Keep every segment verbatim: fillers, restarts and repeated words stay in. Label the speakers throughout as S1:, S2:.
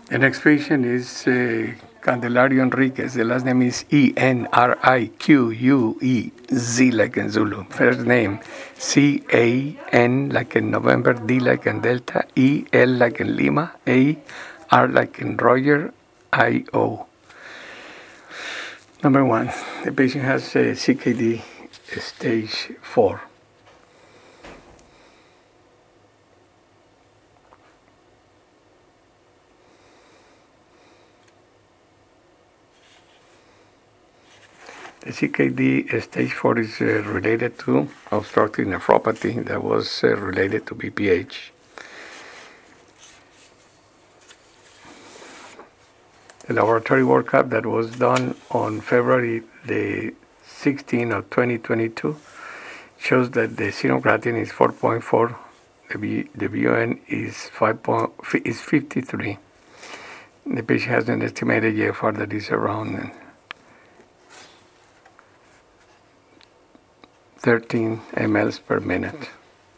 S1: The next patient is uh, Candelario Enriquez. The last name is E N R I Q U E Z like in Zulu. First name C A N like in November, D like in Delta, E L like in Lima, A R like in Roger, I O. Number one, the patient has uh, C K D stage four. The C K D stage four is uh, related to obstructive nephropathy that was uh, related to B P H. The laboratory workup that was done on February the sixteenth of twenty twenty-two shows that the serum creatinine is four point four, the, B, the B U N is, five point, is fifty-three. The patient has an estimated G F R that is around thirteen milliliters per minute.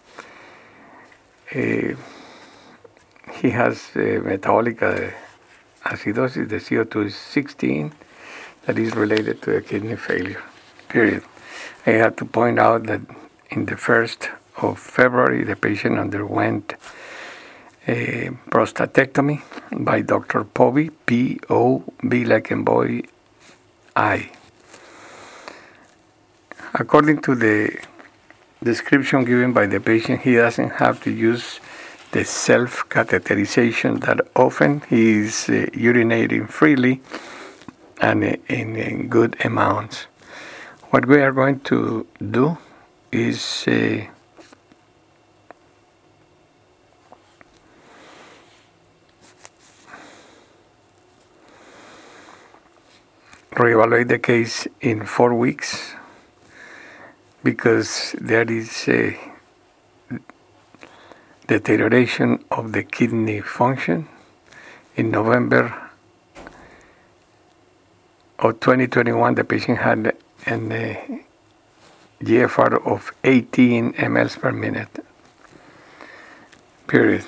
S1: Uh, he has uh, metabolic uh, acidosis. The C O two is sixteen. That is related to a kidney failure, period. I have to point out that in the first of February, the patient underwent a prostatectomy by Doctor Povey, P O B like in boy, I. According to the description given by the patient, he doesn't have to use the self-catheterization that often. He is uh, urinating freely and uh, in, in good amounts. What we are going to do is uh, reevaluate the case in four weeks because there is a deterioration of the kidney function. In November of twenty twenty-one, the patient had an uh, G F R of eighteen milliliters per minute, period.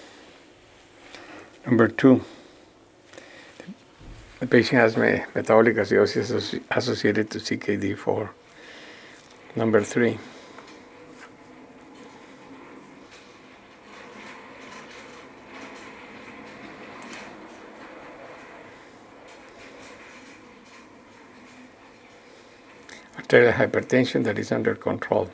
S1: Number two, the patient has metabolic acidosis associated to C K D four. Number three, arterial hypertension that is under control.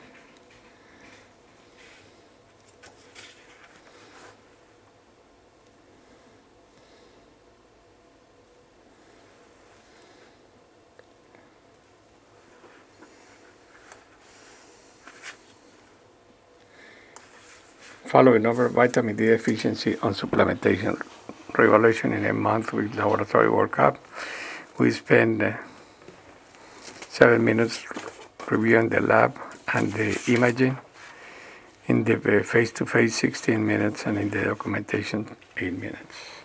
S1: Following over vitamin D deficiency on supplementation, reevaluation in a month with laboratory workup. We spend uh, seven minutes reviewing the lab and the imaging. In the face-to-face, sixteen minutes, and in the documentation, eight minutes.